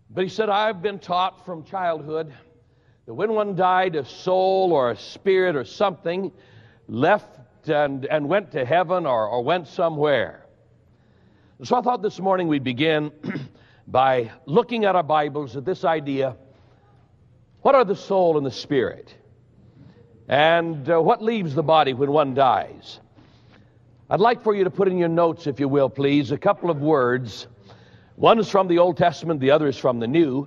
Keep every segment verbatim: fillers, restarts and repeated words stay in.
But he said, I've been taught from childhood that when one died, a soul or a spirit or something left and, and went to heaven or, or went somewhere. So I thought this morning we'd begin by looking at our Bibles at this idea. What are the soul and the spirit? And uh, what leaves the body when one dies? I'd like for you to put in your notes, if you will, please, a couple of words. One is from the Old Testament, the other is from the New.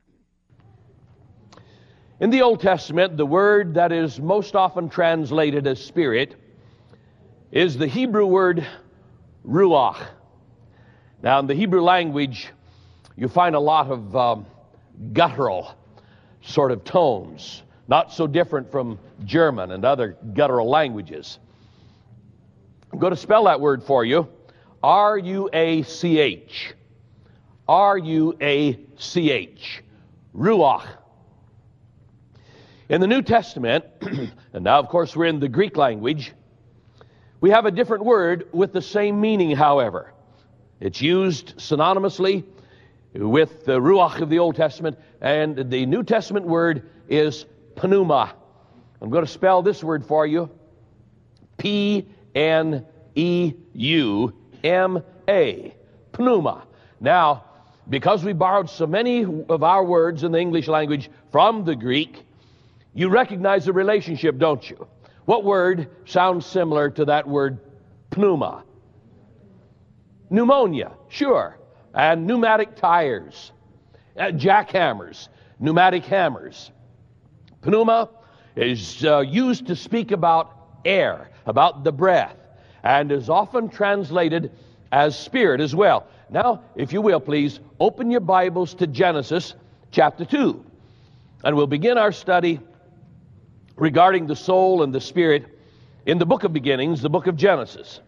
In the Old Testament, the word that is most often translated as spirit is the Hebrew word ruach. Now, in the Hebrew language, you find a lot of um, guttural sort of tones, not so different from German and other guttural languages. I'm going to spell that word for you. R U A C H. R U A C H. Ruach. In the New Testament, and now of course we're in the Greek language, we have a different word with the same meaning, however. It's used synonymously with the Ruach of the Old Testament, and the New Testament word is pneuma. I'm going to spell this word for you. P N E U M A. Pneuma. Now, because we borrowed so many of our words in the English language from the Greek, you recognize the relationship, don't you? What word sounds similar to that word pneuma? Pneumonia, sure. And pneumatic tires, uh, jackhammers, pneumatic hammers. Pneuma is uh, used to speak about air, about the breath, and is often translated as spirit as well. Now, if you will, please, open your Bibles to Genesis chapter two. And we'll begin our study regarding the soul and the spirit in the book of beginnings, the book of Genesis.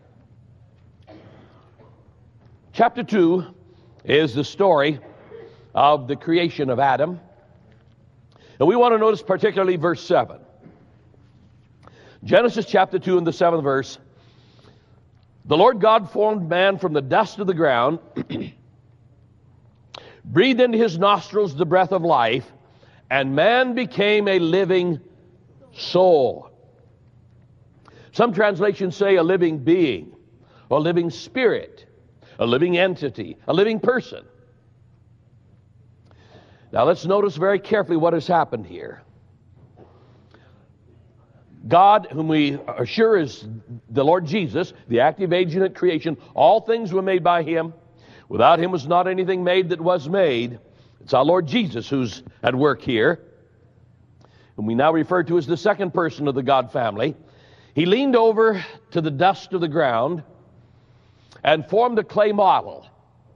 Chapter two is the story of the creation of Adam. And we want to notice particularly verse seven. Genesis chapter two and the seventh verse. The Lord God formed man from the dust of the ground, breathed into his nostrils the breath of life, and man became a living soul. Some translations say a living being, or a living spirit, a living entity, a living person. Now let's notice very carefully what has happened here. God, whom we are sure is the Lord Jesus, the active agent at creation, all things were made by him. Without him was not anything made that was made. It's our Lord Jesus who's at work here, whom we now refer to as the second person of the God family. He leaned over to the dust of the ground and formed a clay model.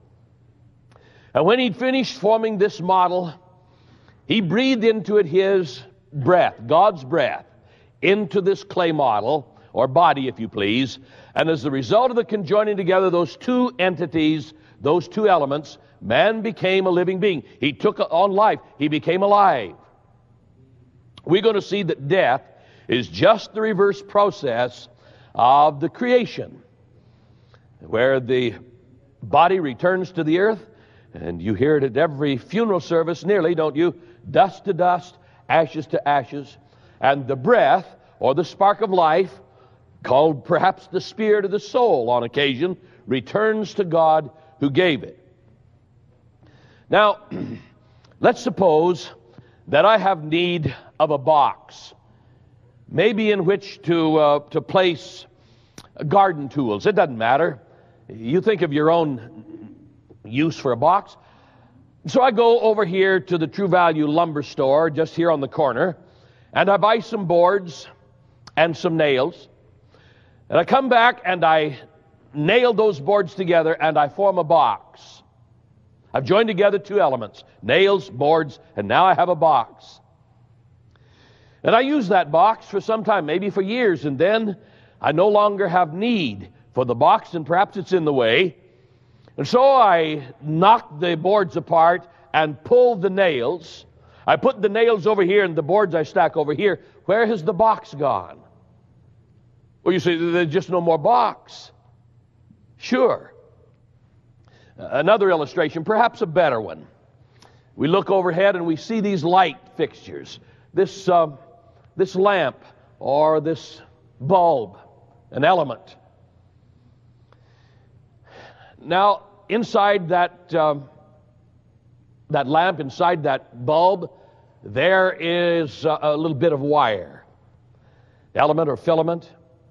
And when he'd finished forming this model, he breathed into it his breath, God's breath, into this clay model, or body, if you please. And as a result of the conjoining together those two entities, those two elements, man became a living being. He took on life. He became alive. We're going to see that death is just the reverse process of the creation, where the body returns to the earth, and you hear it at every funeral service nearly, don't you? Dust to dust, ashes to ashes. And the breath, or the spark of life, called perhaps the spirit of the soul on occasion, returns to God who gave it. Now, let's suppose that I have need of a box, maybe in which to uh, to place garden tools. It doesn't matter. You think of your own use for a box. So I go over here to the True Value lumber store just here on the corner, and I buy some boards and some nails. And I come back and I nail those boards together and I form a box. I've joined together two elements, nails, boards, and now I have a box. And I use that box for some time, maybe for years, and then I no longer have need for the box, and perhaps it's in the way. And so I knock the boards apart and pull the nails. I put the nails over here and the boards I stack over here. Where has the box gone? Well, you say, there's just no more box. Sure. Another illustration, perhaps a better one. we look overhead and we see these light fixtures, this, uh, this lamp or this bulb, an element. Now, inside that, um, that lamp, inside that bulb, there is a, a little bit of wire, element or filament.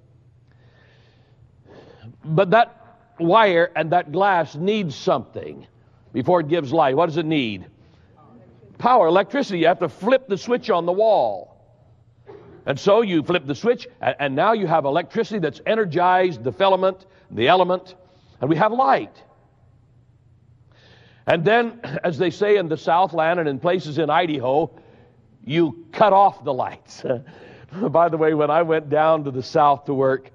But that wire and that glass needs something before it gives light. What does it need? Power, electricity. You have to flip the switch on the wall. And so you flip the switch, and, and now you have electricity that's energized the filament, the element, and we have light. And then, as they say in the Southland and in places in Idaho, you cut off the lights. By the way, when I went down to the South to work,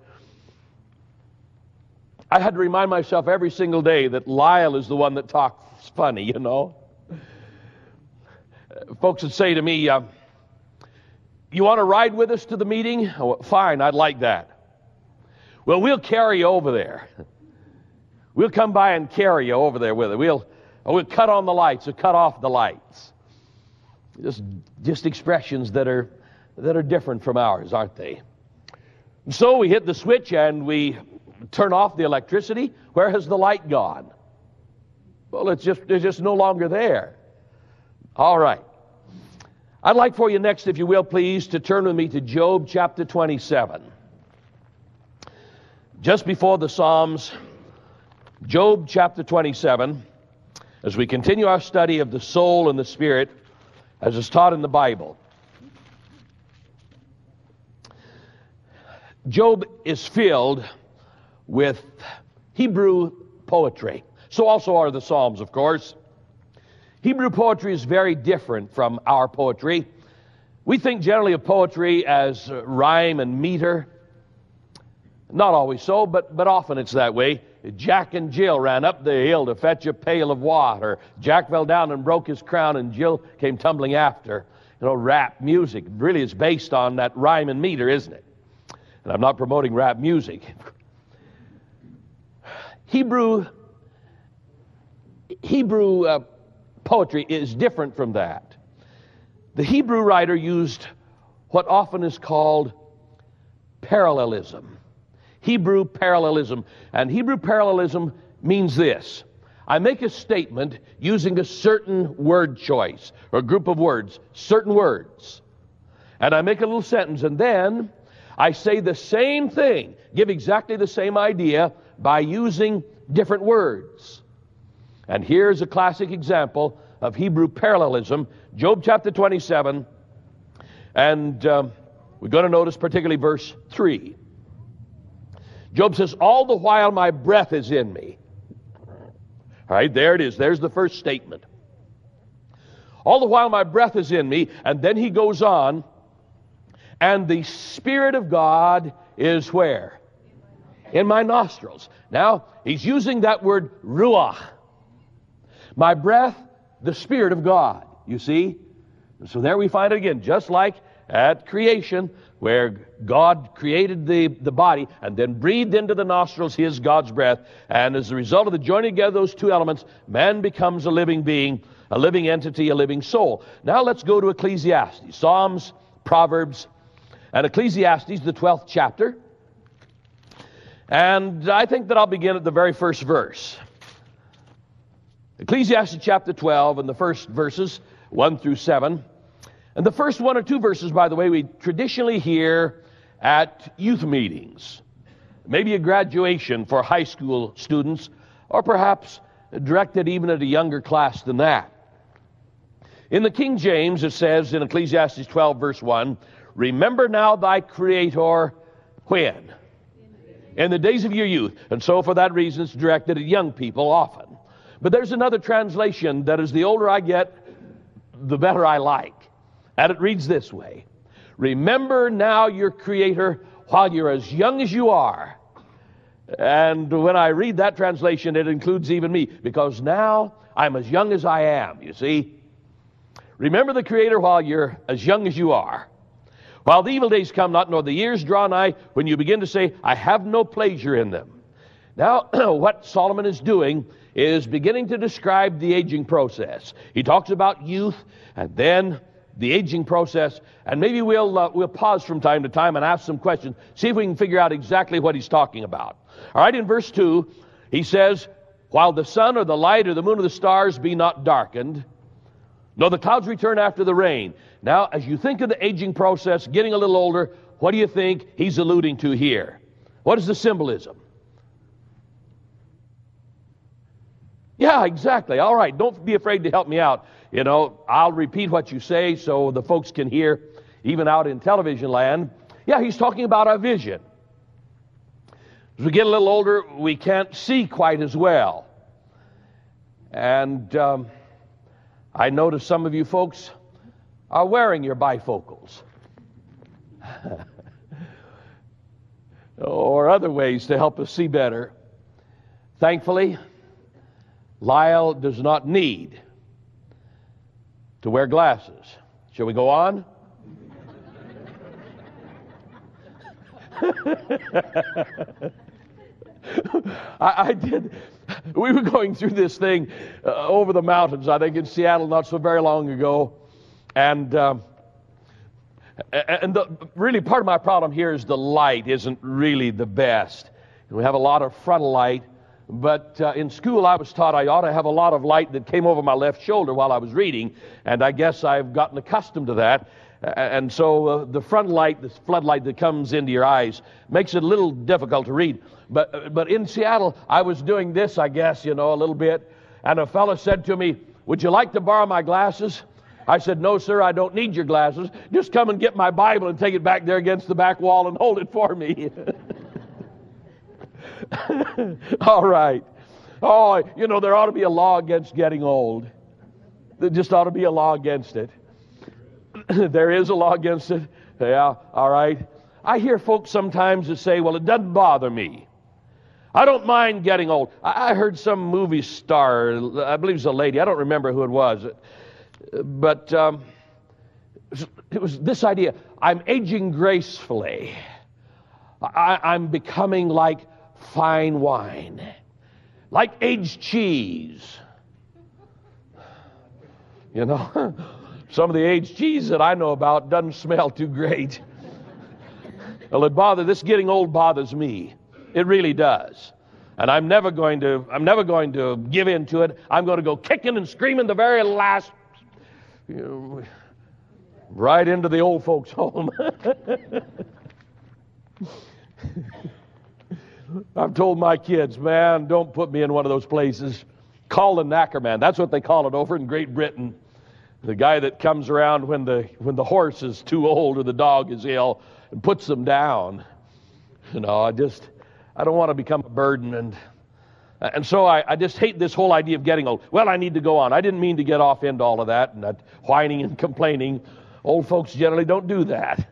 I had to remind myself every single day that Lyle is the one that talks funny, you know. Folks would say to me, uh, you want to ride with us to the meeting? Oh, fine, I'd like that. Well, we'll carry you over there. We'll come by and carry you over there with it. We'll, we'll cut on the lights or cut off the lights. Just, just expressions that are, that are different from ours, aren't they? And so we hit the switch and we turn off the electricity. Where has the light gone? Well, it's just, it's just no longer there. All right. I'd like for you next, if you will, please, to turn with me to Job chapter twenty-seven. Just before the Psalms, Job chapter twenty-seven, as we continue our study of the soul and the spirit, as is taught in the Bible. Job is filled with Hebrew poetry. So also are the Psalms, of course. Hebrew poetry is very different from our poetry. We think generally of poetry as rhyme and meter. Not always so, but, but often it's that way. Jack and Jill ran up the hill to fetch a pail of water. Jack fell down and broke his crown, and Jill came tumbling after. You know, rap music really is based on that rhyme and meter, isn't it? And I'm not promoting rap music. Hebrew, Hebrew uh, poetry is different from that. The Hebrew writer used what often is called parallelism. Hebrew parallelism. And Hebrew parallelism means this. I make a statement using a certain word choice, or group of words, certain words. And I make a little sentence, and then I say the same thing, give exactly the same idea by using different words. And here's a classic example of Hebrew parallelism, Job chapter twenty-seven, and um, we're going to notice particularly verse three. Job says, all the while my breath is in me. All right, there it is. There's the first statement. All the while my breath is in me, and then he goes on, and the Spirit of God is where? In my nostrils. Now, he's using that word ruach. My breath, the Spirit of God, you see? So there we find it again, just like at creation, where God created the, the body and then breathed into the nostrils his, God's breath. And as a result of the joining together of those two elements, man becomes a living being, a living entity, a living soul. Now let's go to Ecclesiastes, Psalms, Proverbs, and Ecclesiastes, the twelfth chapter. And I think that I'll begin at the very first verse. Ecclesiastes chapter twelve and the first verses, one through seven. And the first one or two verses, by the way, we traditionally hear at youth meetings. Maybe a graduation for high school students, or perhaps directed even at a younger class than that. In the King James, it says in Ecclesiastes twelve, verse one, remember now thy Creator when? In the days of your youth. And so for that reason, it's directed at young people often. But there's another translation that as the older I get, the better I like. And it reads this way. Remember now your Creator while you're as young as you are. And when I read that translation, it includes even me, because now I'm as young as I am, you see. Remember the Creator while you're as young as you are. While the evil days come not, nor the years draw nigh, when you begin to say, I have no pleasure in them. Now, what Solomon is doing is beginning to describe the aging process. He talks about youth and then the aging process, and maybe we'll uh, we'll pause from time to time and ask some questions, see if we can figure out exactly what he's talking about. All right, in verse two, he says, while the sun or the light or the moon or the stars be not darkened, nor the clouds return after the rain. Now, as you think of the aging process, getting a little older, what do you think he's alluding to here? What is the symbolism? Yeah, exactly. All right, don't be afraid to help me out. You know, I'll repeat what you say so the folks can hear, even out in television land. Yeah, he's talking about our vision. As we get a little older, we can't see quite as well. And um, I notice some of you folks are wearing your bifocals. Or other ways to help us see better. Thankfully, Lyle does not need to wear glasses. Shall we go on? I, I did. We were going through this thing uh, over the mountains, I think in Seattle, not so very long ago, and um, and the, really part of my problem here is the light isn't really the best. We have a lot of frontal light, but uh, in school I was taught I ought to have a lot of light that came over my left shoulder while I was reading, and I guess I've gotten accustomed to that. And so uh, the front light, this floodlight that comes into your eyes, makes it a little difficult to read. But but in Seattle, I was doing this, I guess, you know, a little bit. And a fellow said to me, "Would you like to borrow my glasses?" I said, "No, sir, I don't need your glasses. Just come and get my Bible and take it back there against the back wall and hold it for me." All right. Oh, you know, there ought to be a law against getting old. There just ought to be a law against it. There is a law against it. Yeah, all right. I hear folks sometimes that say, well, it doesn't bother me. I don't mind getting old. I heard some movie star, I believe it was a lady, I don't remember who it was, but um, it was this idea, I'm aging gracefully. I, I'm becoming like fine wine, like aged cheese. You know? Some of the aged cheese that I know about doesn't smell too great. Well, it bother this getting old bothers me. It really does. And I'm never going to I'm never going to give in to it. I'm going to go kicking and screaming the very last, you know, right into the old folks' home. I've told my kids, man, don't put me in one of those places. Call the knacker man. That's what they call it over in Great Britain. The guy that comes around when the when the horse is too old or the dog is ill and puts them down. You know, I just, I don't want to become a burden. And and so I, I just hate this whole idea of getting old. Well, I need to go on. I didn't mean to get off into all of that and that whining and complaining. Old folks generally don't do that.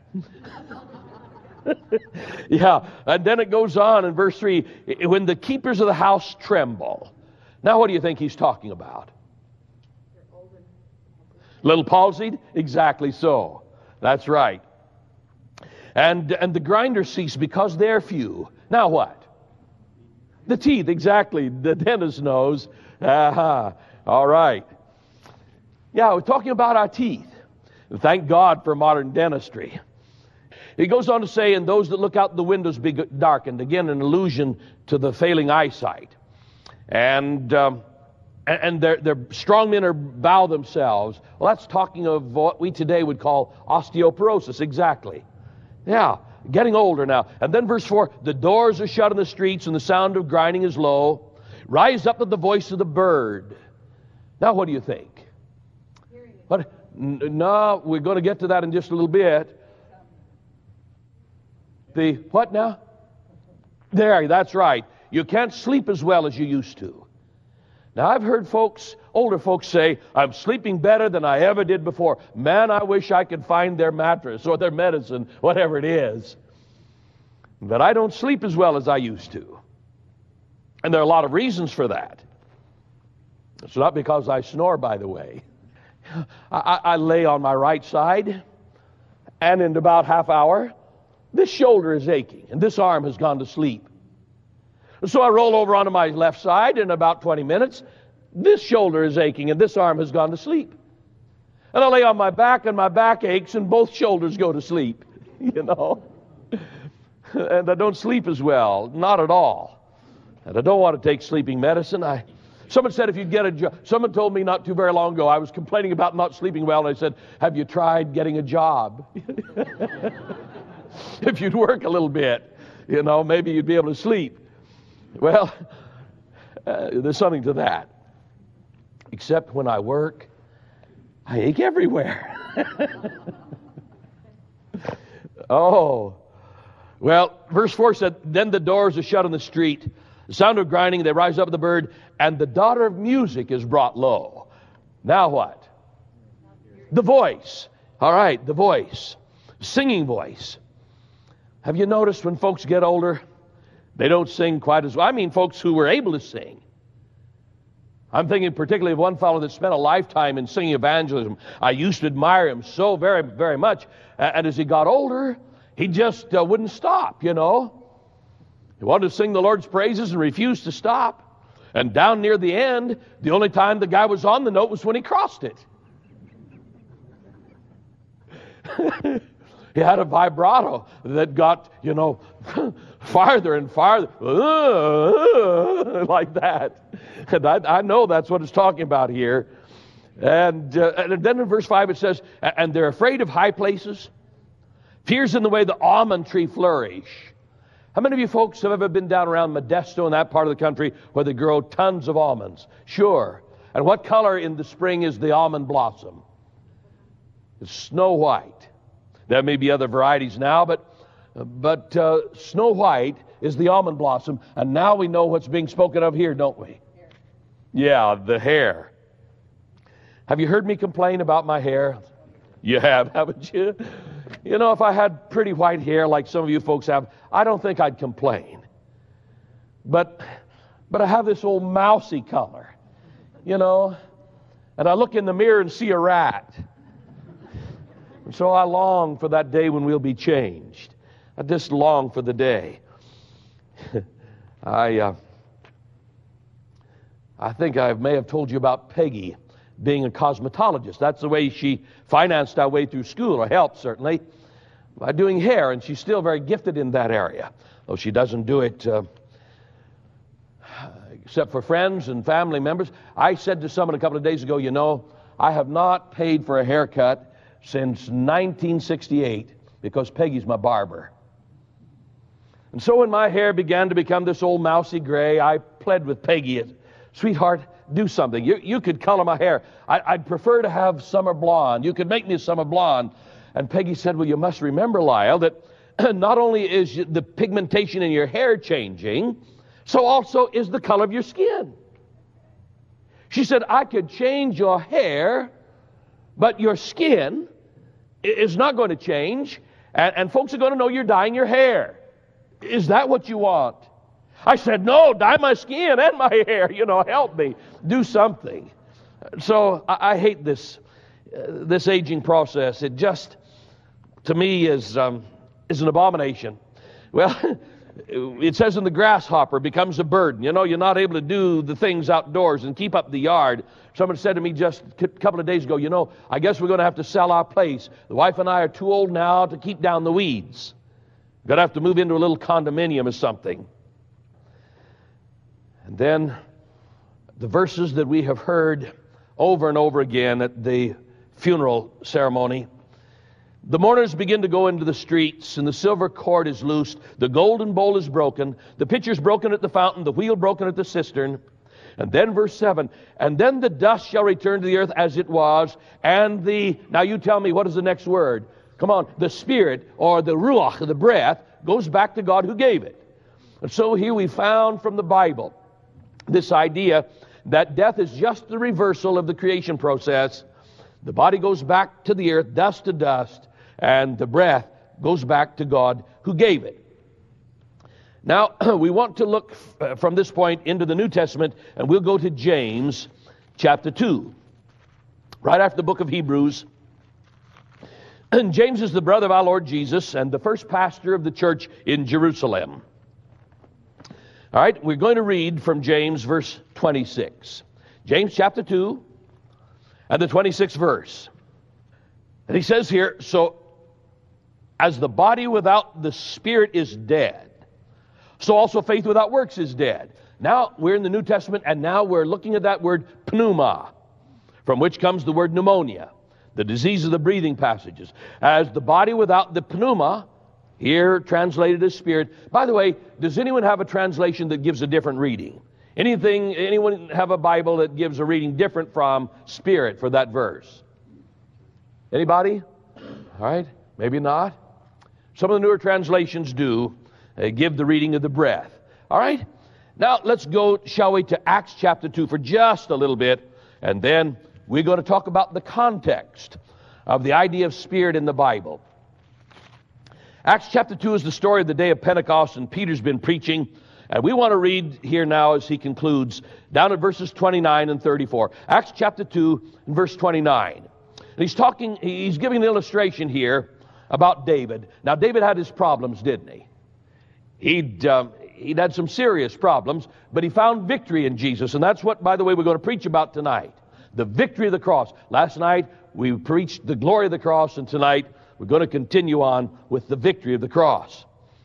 Yeah, and then it goes on in verse three, when the keepers of the house tremble. Now what do you think he's talking about? Little palsied? Exactly so. That's right. And and the grinders cease because they're few. Now what? The teeth, exactly. The dentist knows. Aha. All right. Yeah, we're talking about our teeth. Thank God for modern dentistry. He goes on to say, and those that look out the windows be darkened. Again, an allusion to the failing eyesight. And um, and their, their strong men are bow themselves. Well, that's talking of what we today would call osteoporosis. Exactly. Yeah, getting older now. And then verse four, the doors are shut in the streets and the sound of grinding is low. Rise up with the voice of the bird. Now what do you think? What? No, we're going to get to that in just a little bit. The what now? There, that's right. You can't sleep as well as you used to. Now, I've heard folks, older folks say, I'm sleeping better than I ever did before. Man, I wish I could find their mattress or their medicine, whatever it is. But I don't sleep as well as I used to. And there are a lot of reasons for that. It's not because I snore, by the way. I, I lay on my right side, and in about half hour, this shoulder is aching, and this arm has gone to sleep. So I roll over onto my left side, and in about twenty minutes, this shoulder is aching, and this arm has gone to sleep. And I lay on my back, and my back aches, and both shoulders go to sleep, you know. And I don't sleep as well, not at all. And I don't want to take sleeping medicine. I, someone said if you'd get a job, someone told me not too very long ago, I was complaining about not sleeping well, and I said, have you tried getting a job? If you'd work a little bit, you know, maybe you'd be able to sleep. Well, uh, there's something to that. Except when I work, I ache everywhere. Oh. Well, verse four said, then the doors are shut on the street. The sound of grinding, they rise up with the bird, and the daughter of music is brought low. Now what? The voice. All right, the voice. Singing voice. Have you noticed when folks get older, they don't sing quite as well? I mean, folks who were able to sing. I'm thinking particularly of one fellow that spent a lifetime in singing evangelism. I used to admire him so very, very much. And as he got older, he just uh, wouldn't stop, you know. He wanted to sing the Lord's praises and refused to stop. And down near the end, the only time the guy was on the note was when he crossed it. He had a vibrato that got, you know, farther and farther, uh, like that. And I, I know that's what it's talking about here. And, uh, and then in verse five it says, and they're afraid of high places. Fear's in the way the almond tree flourish. How many of you folks have ever been down around Modesto in that part of the country where they grow tons of almonds? Sure. And what color in the spring is the almond blossom? It's snow white. There may be other varieties now, but but uh, snow white is the almond blossom, and now we know what's being spoken of here, don't we? Yeah, the hair. Have you heard me complain about my hair? You have, haven't you? You know, if I had pretty white hair like some of you folks have, I don't think I'd complain. But but I have this old mousy color, you know, and I look in the mirror and see a rat. And so I long for that day when we'll be changed. I just long for the day. I uh, I think I may have told you about Peggy being a cosmetologist. That's the way she financed our way through school, or helped certainly, by doing hair, and she's still very gifted in that area, though she doesn't do it uh, except for friends and family members. I said to someone a couple of days ago, you know, I have not paid for a haircut since nineteen sixty-eight because Peggy's my barber. And so when my hair began to become this old mousy gray, I pled with Peggy, sweetheart, do something. You, you could color my hair. I, I'd prefer to have summer blonde. You could make me a summer blonde. And Peggy said, well, you must remember, Lyle, that not only is the pigmentation in your hair changing, so also is the color of your skin. She said, I could change your hair, but your skin is not going to change, and, and folks are going to know you're dyeing your hair. Is that what you want? I said, no, dye my skin and my hair. You know, help me. Do something. So I, I hate this uh, this aging process. It just, to me, is um, is an abomination. Well, it says in the grasshopper becomes a burden. You know, you're not able to do the things outdoors and keep up the yard. Someone said to me just a couple of days ago, you know, I guess we're going to have to sell our place. The wife and I are too old now to keep down the weeds. We're going to have to move into a little condominium or something. And then the verses that we have heard over and over again at the funeral ceremony. The mourners begin to go into the streets, and the silver cord is loosed. The golden bowl is broken. The pitcher's broken at the fountain. The wheel broken at the cistern. And then verse seven, and then the dust shall return to the earth as it was, and the, now you tell me, what is the next word? Come on, the spirit, or the ruach, the breath, goes back to God who gave it. And so here we found from the Bible this idea that death is just the reversal of the creation process. The body goes back to the earth, dust to dust, and the breath goes back to God who gave it. Now, we want to look from this point into the New Testament, and we'll go to James chapter two, right after the book of Hebrews. And James is the brother of our Lord Jesus and the first pastor of the church in Jerusalem. All right, we're going to read from James verse twenty-six. James chapter two and the twenty-sixth verse. And he says here, so as the body without the spirit is dead, so also faith without works is dead. Now we're in the New Testament, and now we're looking at that word pneuma, from which comes the word pneumonia, the disease of the breathing passages. As the body without the pneuma, here translated as spirit. By the way, does anyone have a translation that gives a different reading? Anything? Anyone have a Bible that gives a reading different from spirit for that verse? Anybody? All right, maybe not. Some of the newer translations do uh, give the reading of the breath. All right, now let's go, shall we, to Acts chapter two for just a little bit, and then we're going to talk about the context of the idea of spirit in the Bible. Acts chapter two is the story of the day of Pentecost, and Peter's been preaching. And we want to read here now as he concludes, down at verses twenty-nine and thirty-four. Acts chapter two and verse twenty-nine. And he's talking, he's giving an illustration here about David. Now, David had his problems, didn't he? He'd, um, he'd had some serious problems, but he found victory in Jesus. And that's what, by the way, we're going to preach about tonight. The victory of the cross. Last night, we preached the glory of the cross, and tonight, we're going to continue on with the victory of the cross.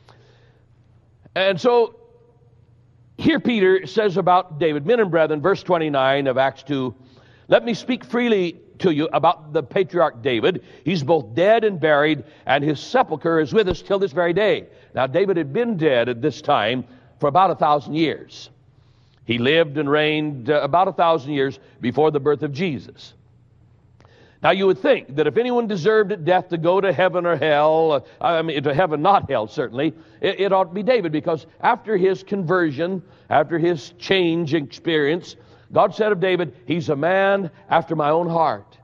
And so, here Peter says about David, men and brethren, verse twenty-nine of Acts two, let me speak freely to you about the patriarch David. He's both dead and buried, and his sepulcher is with us till this very day. Now, David had been dead at this time for about a thousand years. He lived and reigned uh, about a thousand years before the birth of Jesus. Now, you would think that if anyone deserved at death to go to heaven or hell, uh, I mean, to heaven, not hell, certainly, it, it ought to be David, because after his conversion, after his change experience, God said of David, he's a man after my own heart.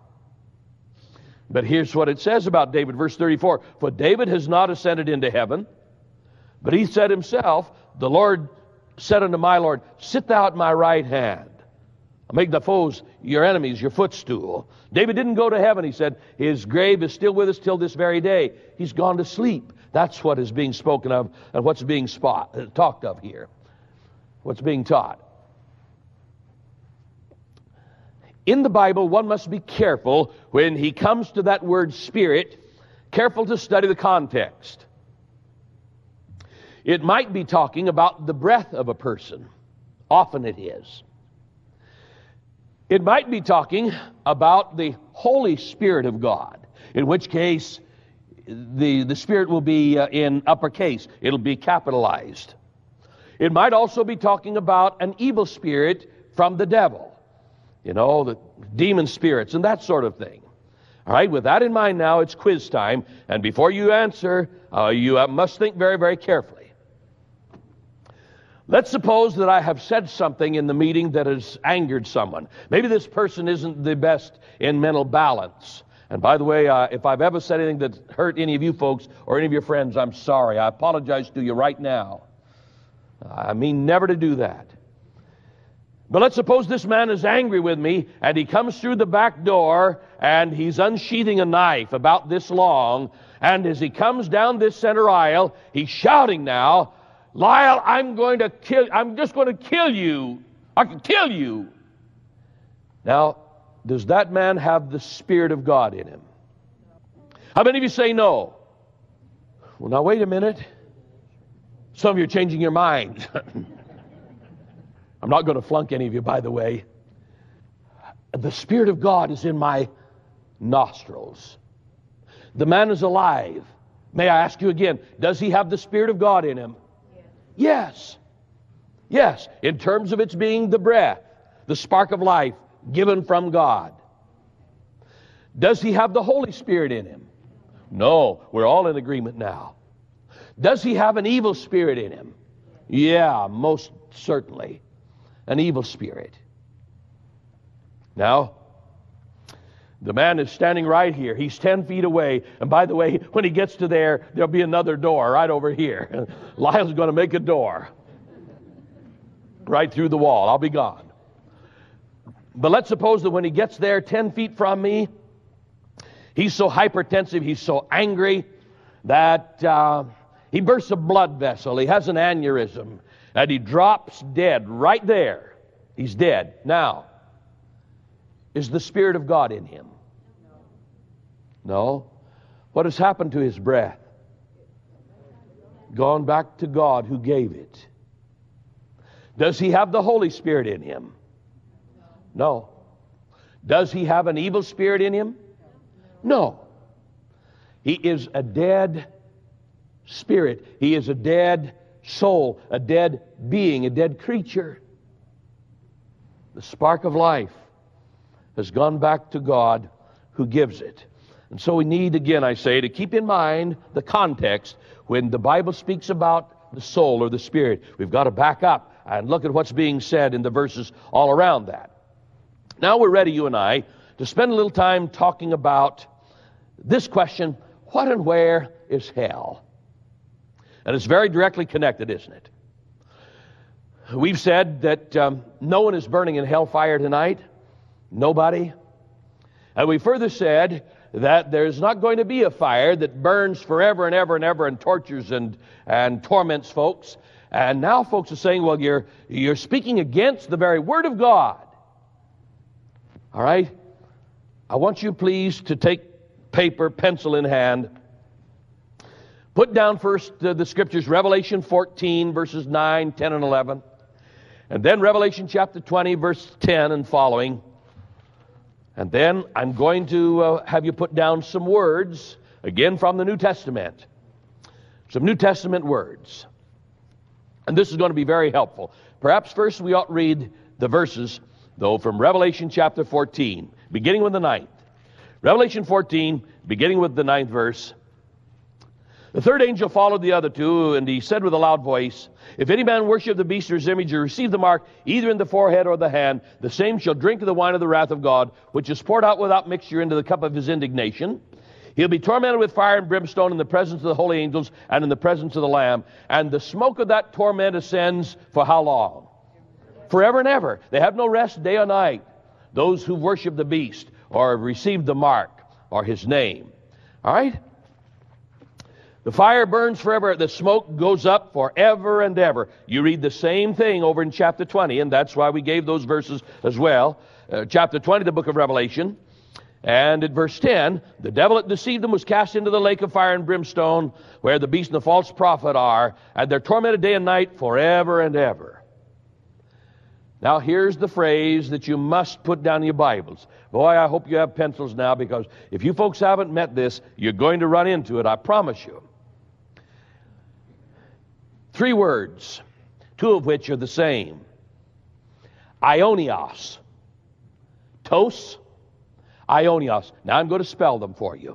But here's what it says about David, verse thirty-four. For David has not ascended into heaven, but he said himself, the Lord said unto my Lord, sit thou at my right hand. I'll make the foes, your enemies, your footstool. David didn't go to heaven, he said. His grave is still with us till this very day. He's gone to sleep. That's what is being spoken of and what's being spot, uh, talked of here. What's being taught. In the Bible, one must be careful when he comes to that word spirit, careful to study the context. It might be talking about the breath of a person. Often it is. It might be talking about the Holy Spirit of God, in which case the, the Spirit will be uh, in uppercase. It'll be capitalized. It might also be talking about an evil spirit from the devil. You know, the demon spirits and that sort of thing. All right, with that in mind now, it's quiz time. And before you answer, uh, you uh, must think very, very carefully. Let's suppose that I have said something in the meeting that has angered someone. Maybe this person isn't the best in mental balance. And by the way, uh, if I've ever said anything that hurt any of you folks or any of your friends, I'm sorry. I apologize to you right now. I mean never to do that. But let's suppose this man is angry with me, and he comes through the back door, and he's unsheathing a knife about this long, and as he comes down this center aisle, he's shouting now, Lyle, I'm going to kill, I'm just going to kill you. I can kill you. Now, does that man have the Spirit of God in him? How many of you say no? Well, now wait a minute. Some of you are changing your minds. I'm not going to flunk any of you, by the way. The Spirit of God is in my nostrils. The man is alive. May I ask you again, does he have the Spirit of God in him? Yes. Yes. In terms of its being the breath, the spark of life given from God. Does he have the Holy Spirit in him? No. We're all in agreement now. Does he have an evil spirit in him? Yeah, most certainly. An evil spirit. Now, the man is standing right here. He's ten feet away. And by the way, when he gets to there, there'll be another door right over here. Lyle's going to make a door right through the wall. I'll be gone. But let's suppose that when he gets there ten feet from me, he's so hypertensive, he's so angry that uh, he bursts a blood vessel. He has an aneurysm. and he drops dead right there. He's dead. Now, is the Spirit of God in him? No. What has happened to his breath? Gone back to God who gave it. Does he have the Holy Spirit in him? No. Does he have an evil spirit in him? No. He is a dead spirit. He is a dead soul, a dead being, a dead creature. The spark of life has gone back to God who gives it. And so we need, again, I say, to keep in mind the context when the Bible speaks about the soul or the spirit. We've got to back up and look at what's being said in the verses all around that. Now we're ready, you and I, to spend a little time talking about this question: what and where is hell? And it's very directly connected, isn't it? We've said that um, no one is burning in hellfire tonight. Nobody. And we further said that there's not going to be a fire that burns forever and ever and ever and tortures and, and torments folks. And now folks are saying, well, you're, you're speaking against the very Word of God. All right? I want you, please, to take paper, pencil in hand. Put down first uh, the Scriptures, Revelation fourteen, verses nine, ten, and eleven. And then Revelation chapter twenty, verse ten and following. And then I'm going to uh, have you put down some words, again from the New Testament. Some New Testament words. And this is going to be very helpful. Perhaps first we ought to read the verses, though, from Revelation chapter fourteen, beginning with the ninth. Revelation fourteen, beginning with the ninth verse. The third angel followed the other two, and he said with a loud voice, if any man worship the beast or his image, or receive the mark, either in the forehead or the hand, the same shall drink of the wine of the wrath of God, which is poured out without mixture into the cup of his indignation. He'll be tormented with fire and brimstone in the presence of the holy angels and in the presence of the Lamb. And the smoke of that torment ascends for how long? Forever and ever. They have no rest day or night, those who worship the beast or have received the mark or his name. All right? The fire burns forever. The smoke goes up forever and ever. You read the same thing over in chapter twenty, and that's why we gave those verses as well. Uh, chapter twenty, the book of Revelation. And at verse ten, the devil that deceived them was cast into the lake of fire and brimstone, where the beast and the false prophet are, and they're tormented day and night forever and ever. Now here's the phrase that you must put down in your Bibles. Boy, I hope you have pencils now, because if you folks haven't met this, you're going to run into it, I promise you. Three words, two of which are the same. Aionios. Tos, Aionios. Now I'm going to spell them for you.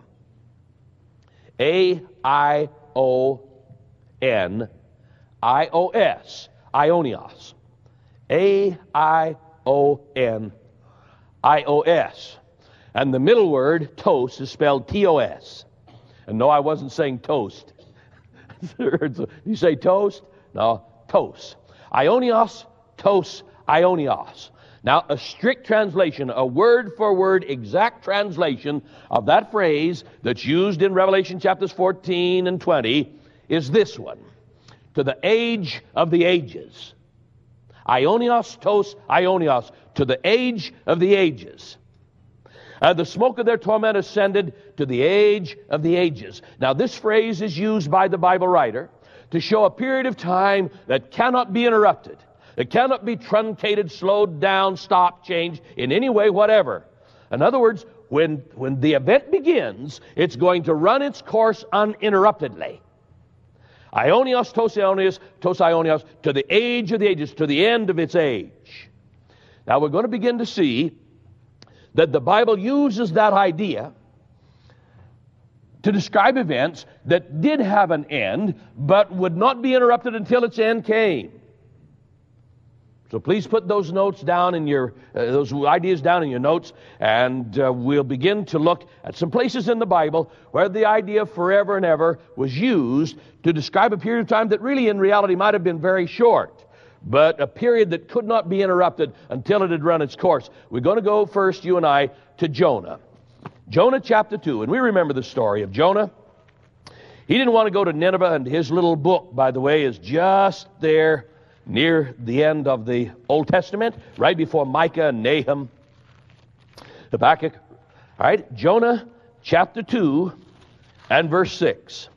A I O N I O S. Aionios. A I O N I O S. And the middle word, tos, is spelled T O S. And no, I wasn't saying toast. You say toast? No, tos. Aionios, tos, aionios. Now, a strict translation, a word-for-word exact translation of that phrase that's used in Revelation chapters fourteen and twenty is this one: to the age of the ages. Aionios, tos, aionios, to the age of the ages. Uh, the smoke of their torment ascended to the age of the ages. Now, this phrase is used by the Bible writer to show a period of time that cannot be interrupted. It cannot be truncated, slowed down, stopped, changed in any way whatever. In other words, when, when the event begins, it's going to run its course uninterruptedly. Aionios, tos, aionios, tos, aionios, to the age of the ages, to the end of its age. Now, we're going to begin to see that the Bible uses that idea to describe events that did have an end, but would not be interrupted until its end came. So please put those notes down in your, uh, those ideas down in your notes, and uh, we'll begin to look at some places in the Bible where the idea of forever and ever was used to describe a period of time that really in reality might have been very short, but a period that could not be interrupted until it had run its course. We're going to go first, you and I, to Jonah. Jonah chapter two, and we remember the story of Jonah. He didn't want to go to Nineveh, and his little book, by the way, is just there near the end of the Old Testament, right before Micah and Nahum, Habakkuk. All right, Jonah chapter two and verse six.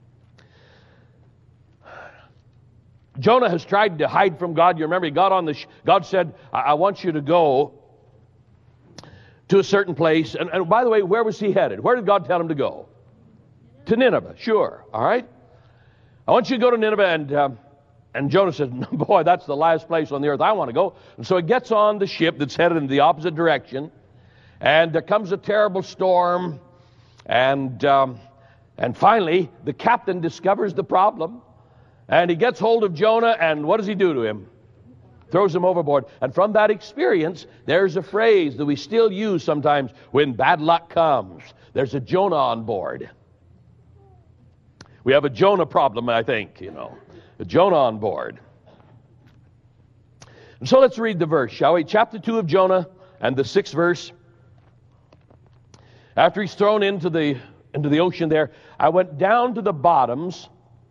Jonah has tried to hide from God. You remember, he got on the, sh- God said, I-, I want you to go to a certain place. And, and by the way, where was he headed? Where did God tell him to go? To Nineveh, sure. All right. I want you to go to Nineveh. And, um, and Jonah says, boy, that's the last place on the earth I want to go. And so he gets on the ship that's headed in the opposite direction. And there comes a terrible storm. And, um, and finally, the captain discovers the problem. And he gets hold of Jonah, and what does he do to him? Throws him overboard. And from that experience, there's a phrase that we still use sometimes when bad luck comes. There's a Jonah on board. We have a Jonah problem, I think, you know. A Jonah on board. And so let's read the verse, shall we? Chapter two of Jonah and the sixth verse. After he's thrown into the, into the ocean there, I went down to the bottoms.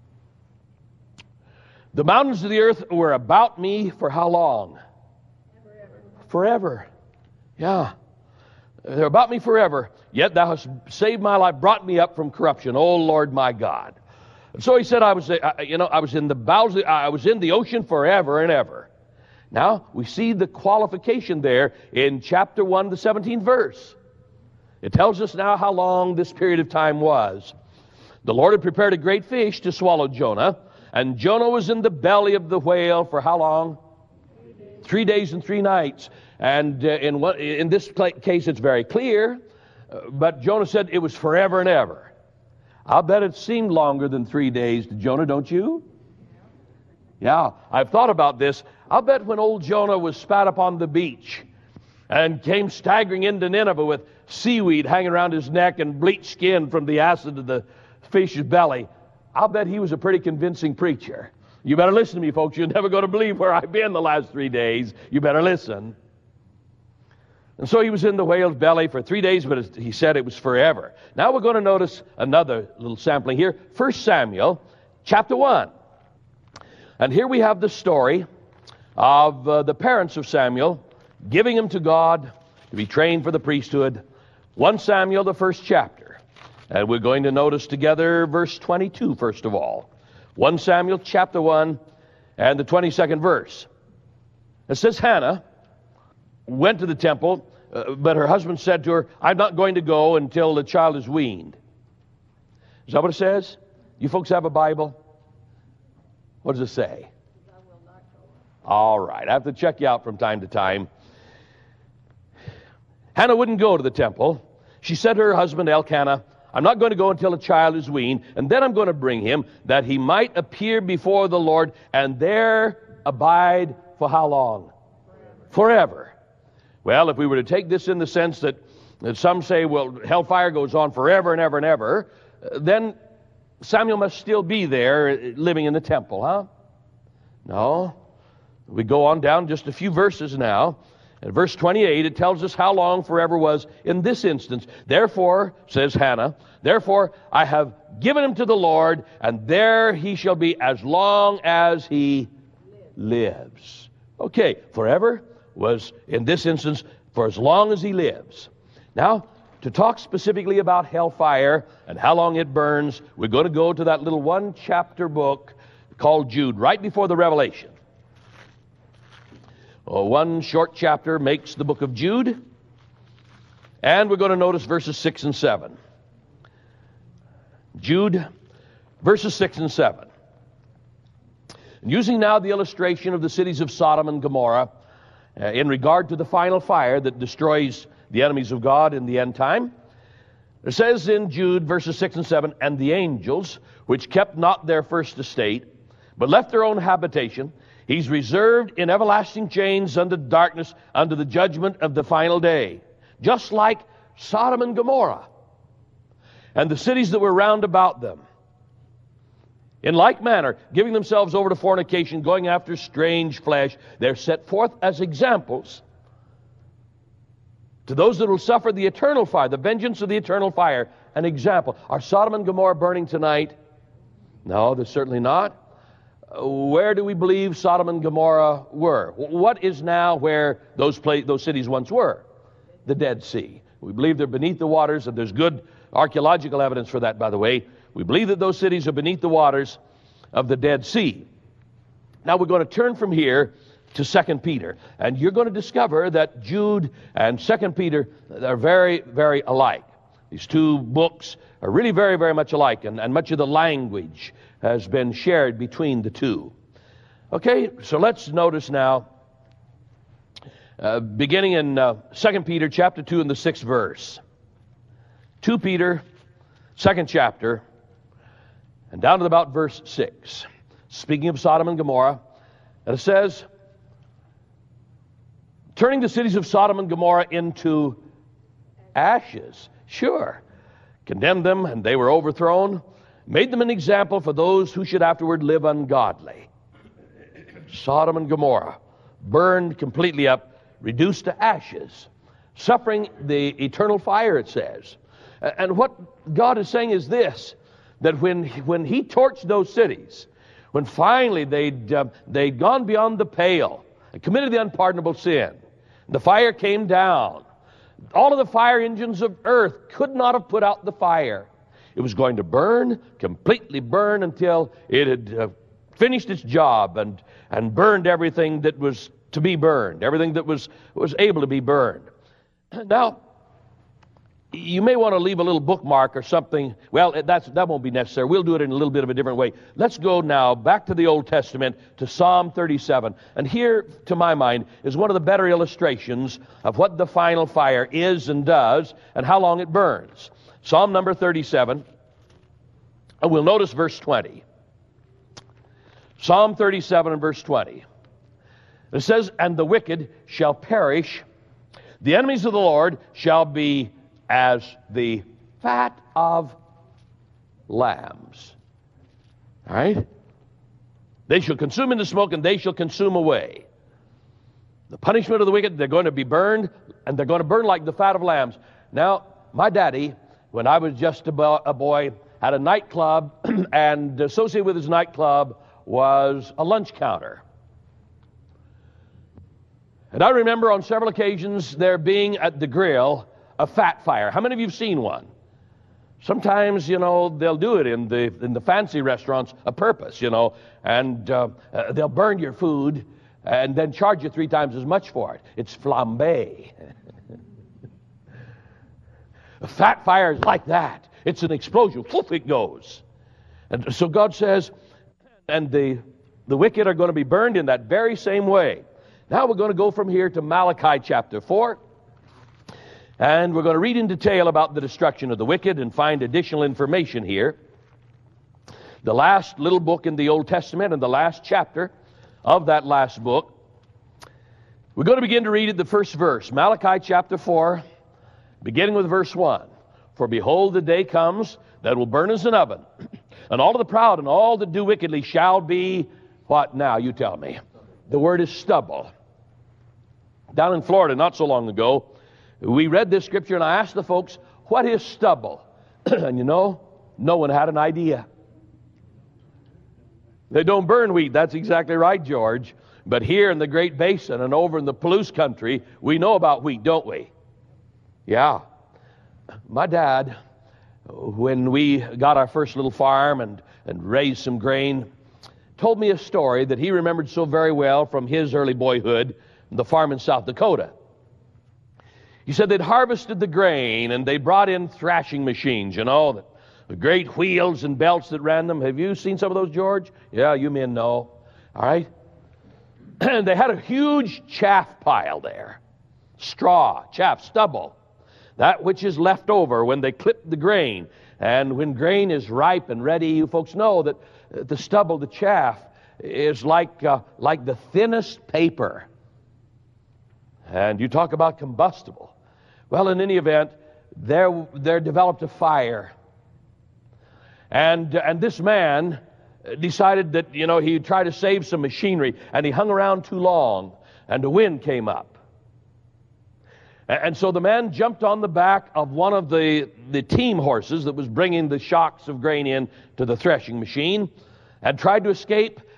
The mountains of the earth were about me for how long? Forever. Forever. Yeah. They're about me forever. Yet thou hast saved my life, brought me up from corruption, O Lord my God. And so he said, I was, you know, I was in the bowels, I was in the ocean forever and ever. Now we see the qualification there in chapter one, the seventeenth verse. It tells us now how long this period of time was. The Lord had prepared a great fish to swallow Jonah. And Jonah was in the belly of the whale for how long? Three days, three days and three nights. And uh, in, what, in this case, it's very clear. Uh, but Jonah said it was forever and ever. I'll bet it seemed longer than three days to Jonah, don't you? Yeah, I've thought about this. I'll bet when old Jonah was spat upon the beach and came staggering into Nineveh with seaweed hanging around his neck and bleached skin from the acid of the fish's belly, I'll bet he was a pretty convincing preacher. You better listen to me, folks. You're never going to believe where I've been the last three days. You better listen. And so he was in the whale's belly for three days, but he said it was forever. Now we're going to notice another little sampling here. First Samuel, chapter one. And here we have the story of uh, the parents of Samuel giving him to God to be trained for the priesthood. First Samuel, the first chapter. And we're going to notice together verse twenty-two, first of all. First Samuel chapter one and the twenty-second verse. It says, Hannah went to the temple, uh, but her husband said to her, I'm not going to go until the child is weaned. Is that what it says? You folks have a Bible? What does it say? All right, I have to check you out from time to time. Hannah wouldn't go to the temple. She said to her husband Elkanah, I'm not going to go until a child is weaned, and then I'm going to bring him, that he might appear before the Lord, and there abide for how long? Forever. Forever. Well, if we were to take this in the sense that, that some say, well, hellfire goes on forever and ever and ever, then Samuel must still be there living in the temple, huh? No. We go on down just a few verses now. In verse twenty-eight, it tells us how long forever was in this instance. Therefore, says Hannah, therefore I have given him to the Lord, and there he shall be as long as he lives. Okay, forever was in this instance for as long as he lives. Now, to talk specifically about hellfire and how long it burns, we're going to go to that little one-chapter book called Jude, right before the Revelation. Well, one short chapter makes the book of Jude, and we're going to notice verses six and seven. Jude, verses six and seven. And using now the illustration of the cities of Sodom and Gomorrah uh, in regard to the final fire that destroys the enemies of God in the end time, it says in Jude, verses six and seven, and the angels, which kept not their first estate, but left their own habitation, he's reserved in everlasting chains unto darkness, unto the judgment of the final day. Just like Sodom and Gomorrah and the cities that were round about them. In like manner, giving themselves over to fornication, going after strange flesh, they're set forth as examples to those that will suffer the eternal fire, the vengeance of the eternal fire. An example. Are Sodom and Gomorrah burning tonight? No, they're certainly not. where do we believe Sodom and Gomorrah were? What is now where those pla- those cities once were? The Dead Sea. We believe they're beneath the waters, and there's good archaeological evidence for that, by the way. We believe that those cities are beneath the waters of the Dead Sea. Now we're going to turn from here to Second Peter, and you're going to discover that Jude and Second Peter are very, very alike. These two books are really very, very much alike, and, and much of the language has been shared between the two. Okay, so let's notice now, uh, beginning in uh, Second Peter chapter two and the sixth verse. Second Peter, second chapter, and down to about verse six. Speaking of Sodom and Gomorrah, and it says, turning the cities of Sodom and Gomorrah into ashes. Sure. Condemned them, and they were overthrown. Made them an example for those who should afterward live ungodly. Sodom and Gomorrah, burned completely up, reduced to ashes, suffering the eternal fire, it says. And what God is saying is this, that when, when He torched those cities, when finally they'd, uh, they'd gone beyond the pale and committed the unpardonable sin, the fire came down. All of the fire engines of earth could not have put out the fire. It was going to burn, completely burn, until it had uh, finished its job and, and burned everything that was to be burned, everything that was, was able to be burned. Now, you may want to leave a little bookmark or something. Well, that's, that won't be necessary. We'll do it in a little bit of a different way. Let's go now back to the Old Testament, to Psalm thirty-seven. And here, to my mind, is one of the better illustrations of what the final fire is and does and how long it burns. Psalm number thirty-seven, and we'll notice verse twenty. Psalm thirty-seven and verse twenty. It says, and the wicked shall perish, the enemies of the Lord shall be as the fat of lambs. All right? They shall consume in the smoke, and they shall consume away. The punishment of the wicked, they're going to be burned, and they're going to burn like the fat of lambs. Now, my daddy, when I was just a boy, had a nightclub, and associated with his nightclub was a lunch counter. And I remember on several occasions there being at the grill a fat fire. How many of you have seen one? Sometimes, you know, they'll do it in the in the fancy restaurants a purpose, you know, and uh, uh, they'll burn your food and then charge you three times as much for it. It's flambé. A fat fire is like that. It's an explosion. Whoop, it goes. And so God says, and the, the wicked are going to be burned in that very same way. Now we're going to go from here to Malachi chapter four. And we're going to read in detail about the destruction of the wicked and find additional information here. The last little book in the Old Testament and the last chapter of that last book. We're going to begin to read at the first verse. Malachi chapter four, beginning with verse one. For behold, the day comes that will burn as an oven, and all of the proud and all that do wickedly shall be, what now? You tell me. The word is stubble. Down in Florida not so long ago, we read this scripture, and I asked the folks, what is stubble? And you know, no one had an idea. They don't burn wheat. That's exactly right, George. But here in the Great Basin and over in the Palouse country, we know about wheat, don't we? Yeah. My dad, when we got our first little farm and, and raised some grain, told me a story that he remembered so very well from his early boyhood, the farm in South Dakota. He said they'd harvested the grain and they brought in thrashing machines, you know, the, the great wheels and belts that ran them. Have you seen some of those, George? Yeah, you men know. All right. And they had a huge chaff pile there. Straw, chaff, stubble. That which is left over when they clip the grain. And when grain is ripe and ready, you folks know that the stubble, the chaff, is like, uh, like the thinnest paper. And you talk about combustible. Well, in any event, there, there developed a fire. And, and this man decided that, you know, he'd try to save some machinery, and he hung around too long, and the wind came up. And, and so the man jumped on the back of one of the, the team horses that was bringing the shocks of grain in to the threshing machine, and tried to escape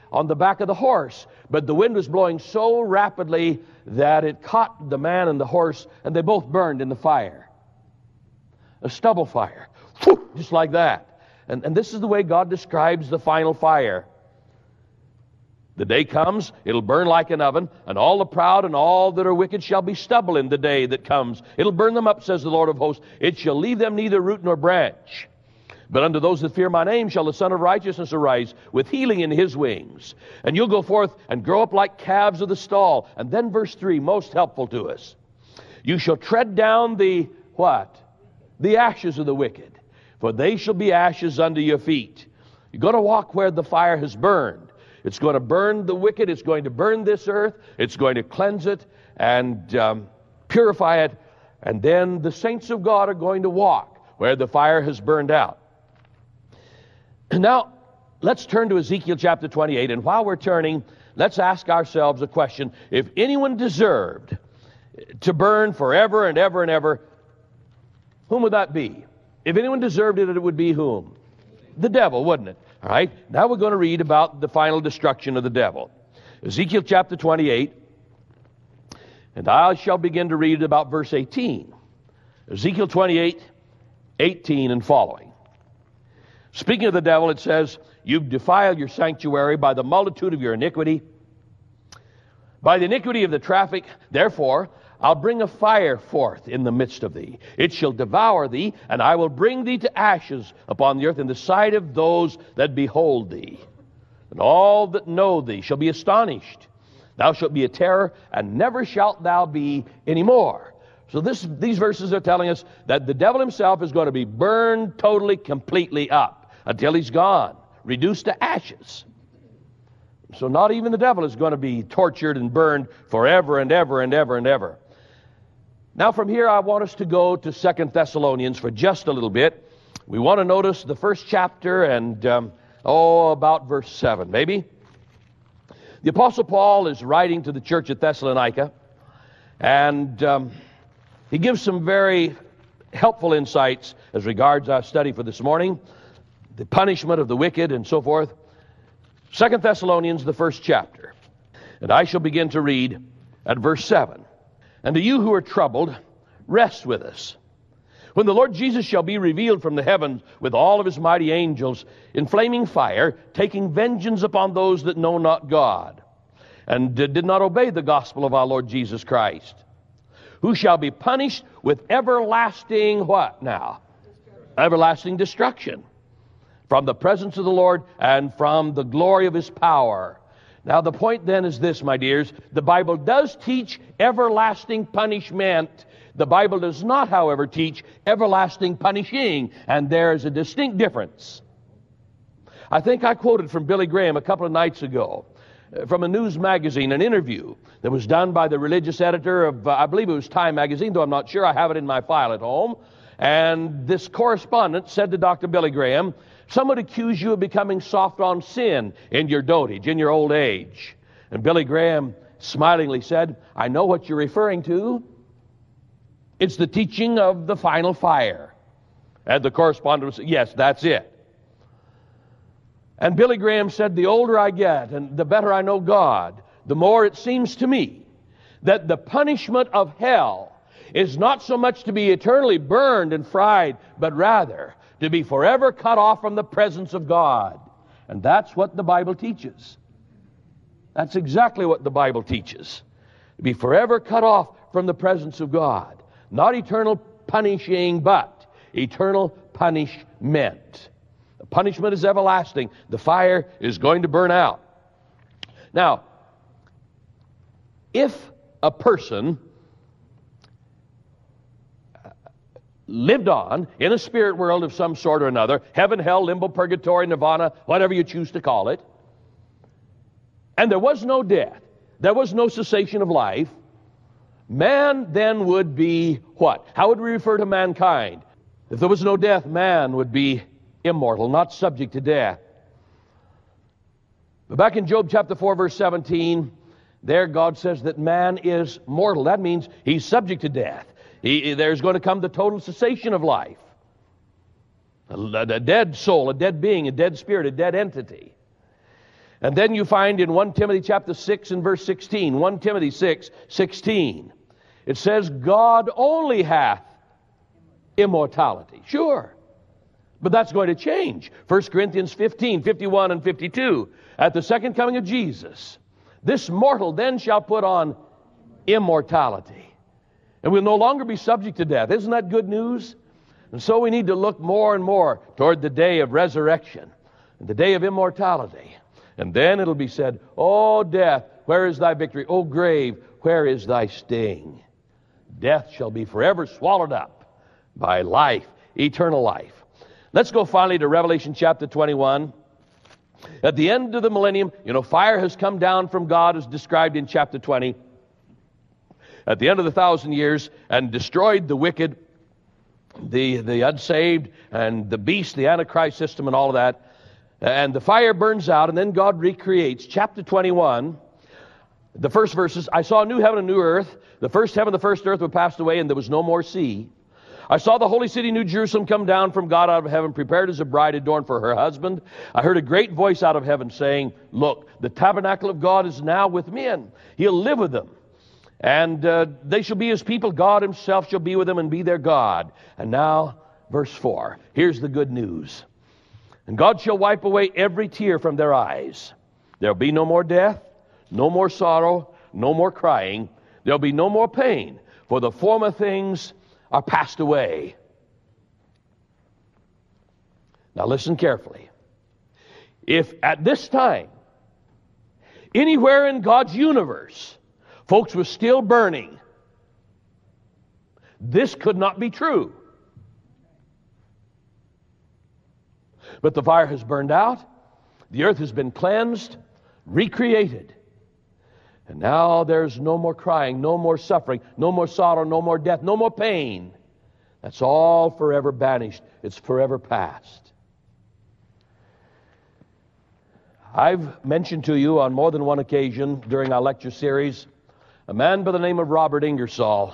on the back of the horse, but the wind was blowing so rapidly that it caught the man and the horse, and they both burned in the fire. A stubble fire. Whew, just like that. And, and this is the way God describes the final fire. The day comes, it'll burn like an oven, and all the proud and all that are wicked shall be stubble in the day that comes. It'll burn them up, says the Lord of hosts. It shall leave them neither root nor branch. But unto those that fear my name shall the Son of Righteousness arise with healing in his wings. And you'll go forth and grow up like calves of the stall. And then verse three, most helpful to us. You shall tread down the, what? The ashes of the wicked, for they shall be ashes under your feet. You're going to walk where the fire has burned. It's going to burn the wicked. It's going to burn this earth. It's going to cleanse it and um, purify it. And then the saints of God are going to walk where the fire has burned out. Now, let's turn to Ezekiel chapter twenty-eight. And while we're turning, let's ask ourselves a question. If anyone deserved to burn forever and ever and ever, whom would that be? If anyone deserved it, it would be whom? The devil, wouldn't it? All right, now we're going to read about the final destruction of the devil. Ezekiel chapter twenty-eight, and I shall begin to read about verse eighteen. Ezekiel twenty-eight, eighteen and following. Speaking of the devil, it says, you've defiled your sanctuary by the multitude of your iniquity. By the iniquity of the traffic, therefore, I'll bring a fire forth in the midst of thee. It shall devour thee, and I will bring thee to ashes upon the earth in the sight of those that behold thee. And all that know thee shall be astonished. Thou shalt be a terror, and never shalt thou be any more. So this, these verses are telling us that the devil himself is going to be burned totally, completely up until he's gone, reduced to ashes. So not even the devil is going to be tortured and burned forever and ever and ever and ever. Now from here I want us to go to Second Thessalonians for just a little bit. We want to notice the first chapter and, um, oh, about verse seven, maybe. The Apostle Paul is writing to the church at Thessalonica, and um, he gives some very helpful insights as regards our study for this morning, the punishment of the wicked and so forth. Second Thessalonians, the first chapter. And I shall begin to read at verse seven. And to you who are troubled, rest with us. When the Lord Jesus shall be revealed from the heavens with all of his mighty angels in flaming fire, taking vengeance upon those that know not God, and did not obey the gospel of our Lord Jesus Christ, who shall be punished with everlasting, what now? Everlasting destruction. From the presence of the Lord and from the glory of his power. Now the point then is this, my dears. The Bible does teach everlasting punishment. The Bible does not, however, teach everlasting punishing. And there's a distinct difference. I think I quoted from Billy Graham a couple of nights ago, from a news magazine, an interview that was done by the religious editor of, uh, I believe it was Time magazine, though I'm not sure. I have it in my file at home. And this correspondent said to Doctor Billy Graham, some would accuse you of becoming soft on sin in your dotage, in your old age. And Billy Graham smilingly said, I know what you're referring to. It's the teaching of the final fire. And the correspondent said, yes, that's it. And Billy Graham said, the older I get and the better I know God, the more it seems to me that the punishment of hell is not so much to be eternally burned and fried, but rather to be forever cut off from the presence of God. And that's what the Bible teaches. That's exactly what the Bible teaches. To be forever cut off from the presence of God. Not eternal punishing, but eternal punishment. The punishment is everlasting. The fire is going to burn out. Now, if a person lived on in a spirit world of some sort or another, heaven, hell, limbo, purgatory, nirvana, whatever you choose to call it, and there was no death, there was no cessation of life, man then would be what? How would we refer to mankind? If there was no death, man would be immortal, not subject to death. But back in Job chapter four, verse seventeen, there God says that man is mortal. That means he's subject to death. He, there's going to come the total cessation of life. A, a dead soul, a dead being, a dead spirit, a dead entity. And then you find in First Timothy chapter six and verse sixteen, First Timothy six, sixteen, it says, God only hath immortality. Sure. But that's going to change. First Corinthians fifteen, fifty-one and fifty-two. At the second coming of Jesus, this mortal then shall put on immortality. And we'll no longer be subject to death. Isn't that good news? And so we need to look more and more toward the day of resurrection, the day of immortality. And then it'll be said, O death, where is thy victory? O grave, where is thy sting? Death shall be forever swallowed up by life, eternal life. Let's go finally to Revelation chapter twenty-one. At the end of the millennium, you know, fire has come down from God as described in chapter twenty. At the end of the thousand years, and destroyed the wicked, the, the unsaved, and the beast, the Antichrist system, and all of that. And the fire burns out, and then God recreates. Chapter twenty-one, the first verses, I saw a new heaven and new earth. The first heaven, the first earth were passed away, and there was no more sea. I saw the holy city, New Jerusalem, come down from God out of heaven, prepared as a bride adorned for her husband. I heard a great voice out of heaven saying, look, the tabernacle of God is now with men. He'll live with them. And uh, they shall be his people. God himself shall be with them and be their God. And now, verse four, here's the good news. And God shall wipe away every tear from their eyes. There'll be no more death, no more sorrow, no more crying. There'll be no more pain, for the former things are passed away. Now listen carefully. If at this time, anywhere in God's universe, folks were still burning, this could not be true. But the fire has burned out, the earth has been cleansed, recreated. And now there's no more crying, no more suffering, no more sorrow, no more death, no more pain. That's all forever banished. It's forever past. I've mentioned to you on more than one occasion during our lecture series a man by the name of Robert Ingersoll.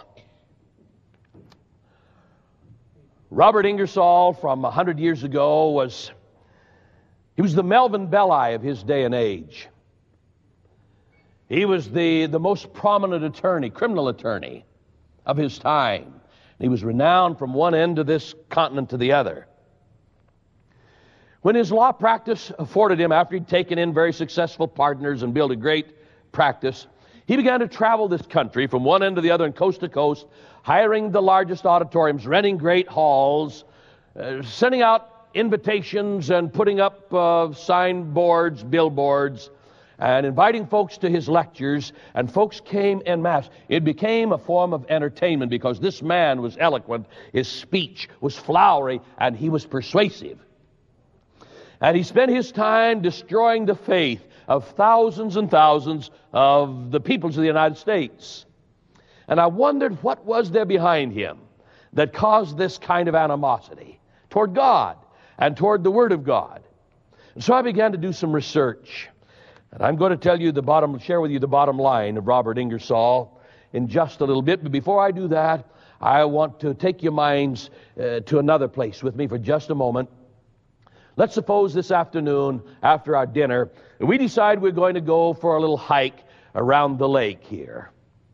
Robert Ingersoll from a hundred years ago was, he was the Melvin Belli of his day and age. He was the, the most prominent attorney, criminal attorney of his time. He was renowned from one end of this continent to the other. When his law practice afforded him, after he'd taken in very successful partners and built a great practice, he began to travel this country from one end to the other and coast to coast, hiring the largest auditoriums, renting great halls, uh, sending out invitations and putting up uh, signboards, billboards, and inviting folks to his lectures, and folks came en masse. It became a form of entertainment because this man was eloquent, his speech was flowery, and he was persuasive. And he spent his time destroying the faith of thousands and thousands of the peoples of the United States. And I wondered what was there behind him that caused this kind of animosity toward God and toward the Word of God. And so I began to do some research. And I'm going to tell you the bottom, share with you the bottom line of Robert Ingersoll in just a little bit. But before I do that, I want to take your minds uh, to another place with me for just a moment. Let's suppose this afternoon, after our dinner, we decide we're going to go for a little hike around the lake here.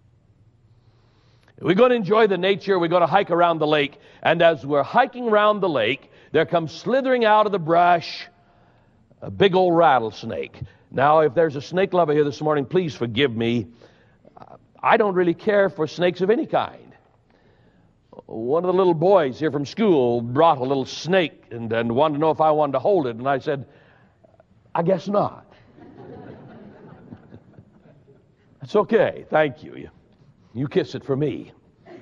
We're going to enjoy the nature. We're going to hike around the lake. And as we're hiking around the lake, there comes slithering out of the brush a big old rattlesnake. Now, if there's a snake lover here this morning, please forgive me. I don't really care for snakes of any kind. One of the little boys here from school brought a little snake and, and wanted to know if I wanted to hold it. And I said, I guess not. That's okay. Thank you. You, you kiss it for me.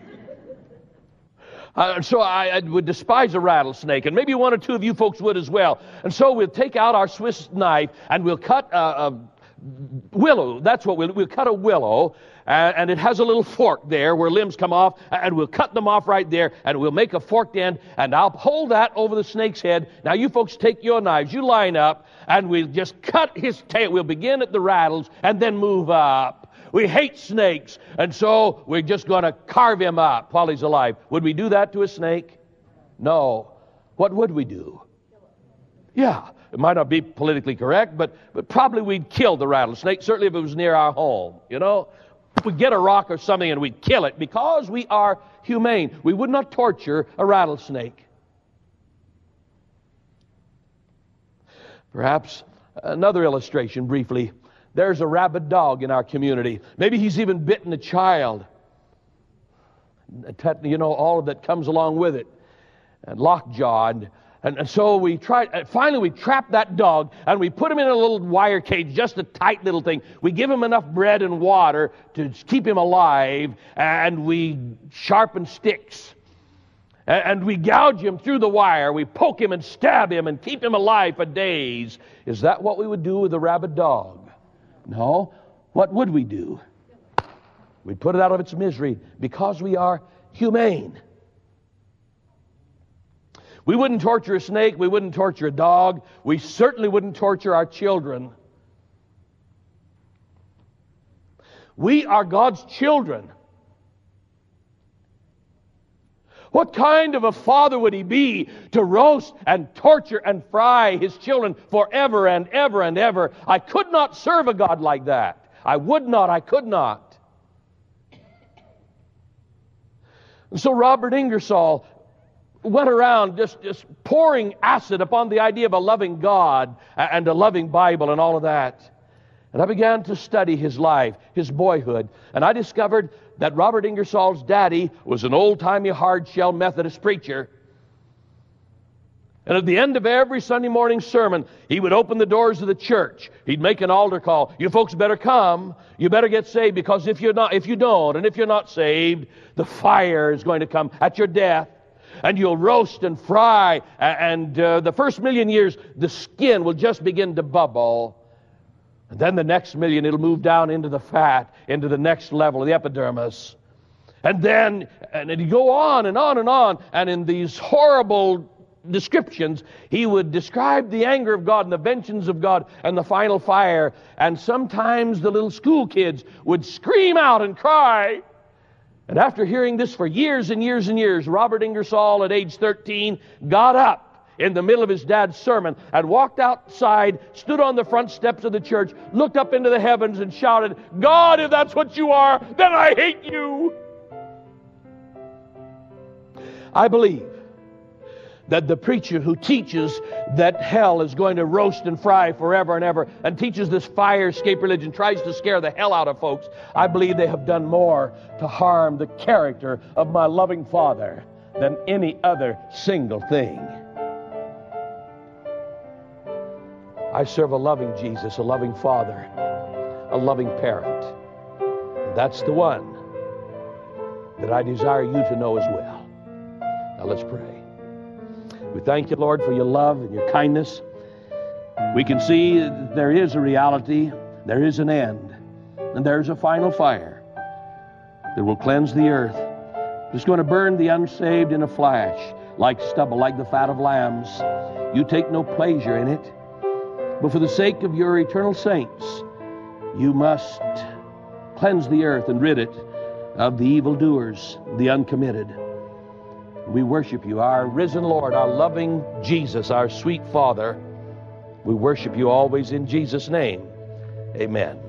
Uh, so I, I would despise a rattlesnake, and maybe one or two of you folks would as well. And so we'll take out our Swiss knife, and we'll cut a, a willow. That's what we'll, we'll cut a willow, and, and it has a little fork there where limbs come off, and we'll cut them off right there, and we'll make a forked end, and I'll hold that over the snake's head. Now you folks take your knives, you line up, and we'll just cut his tail. We'll begin at the rattles, and then move up. We hate snakes, and so we're just going to carve him up while he's alive. Would we do that to a snake? No. What would we do? Yeah, it might not be politically correct, but, but probably we'd kill the rattlesnake, certainly if it was near our home, you know. We'd get a rock or something and we'd kill it because we are humane. We would not torture a rattlesnake. Perhaps another illustration briefly. There's a rabid dog in our community. Maybe he's even bitten a child. You know, all of that comes along with it. And lockjaw. And, and, and so we try, finally we trap that dog and we put him in a little wire cage, just a tight little thing. We give him enough bread and water to keep him alive, and we sharpen sticks. And, and we gouge him through the wire. We poke him and stab him and keep him alive for days. Is that what we would do with a rabid dog? No. What would we do? We'd put it out of its misery because we are humane. We wouldn't torture a snake. We wouldn't torture a dog. We certainly wouldn't torture our children. We are God's children. What kind of a father would he be to roast and torture and fry his children forever and ever and ever? I could not serve a God like that. I would not. I could not. And so Robert Ingersoll went around just, just pouring acid upon the idea of a loving God and a loving Bible and all of that. And I began to study his life, his boyhood, and I discovered that Robert Ingersoll's daddy was an old-timey, hard-shell Methodist preacher. And at the end of every Sunday morning sermon, he would open the doors of the church. He'd make an altar call. You folks better come. You better get saved, because if you're not, if you don't, and if you're not saved, the fire is going to come at your death. And you'll roast and fry, and uh, the first million years, the skin will just begin to bubble. And then the next million, it'll move down into the fat, into the next level, the epidermis. And then, and it'd go on and on and on, and in these horrible descriptions, he would describe the anger of God and the vengeance of God and the final fire. And sometimes the little school kids would scream out and cry. And after hearing this for years and years and years, Robert Ingersoll at age thirteen got up in the middle of his dad's sermon and walked outside, stood on the front steps of the church, looked up into the heavens and shouted, God, if that's what you are, then I hate you. I believe that the preacher who teaches that hell is going to roast and fry forever and ever, and teaches this fire escape religion, tries to scare the hell out of folks, I believe they have done more to harm the character of my loving Father than any other single thing. I serve a loving Jesus, a loving Father, a loving parent. And that's the one that I desire you to know as well. Now let's pray. We thank you, Lord, for your love and your kindness. We can see that there is a reality, there is an end, and there's a final fire that will cleanse the earth. It's going to burn the unsaved in a flash, like stubble, like the fat of lambs. You take no pleasure in it, but for the sake of your eternal saints, you must cleanse the earth and rid it of the evildoers, the uncommitted. We worship you, our risen Lord, our loving Jesus, our sweet Father. We worship you always in Jesus' name. Amen.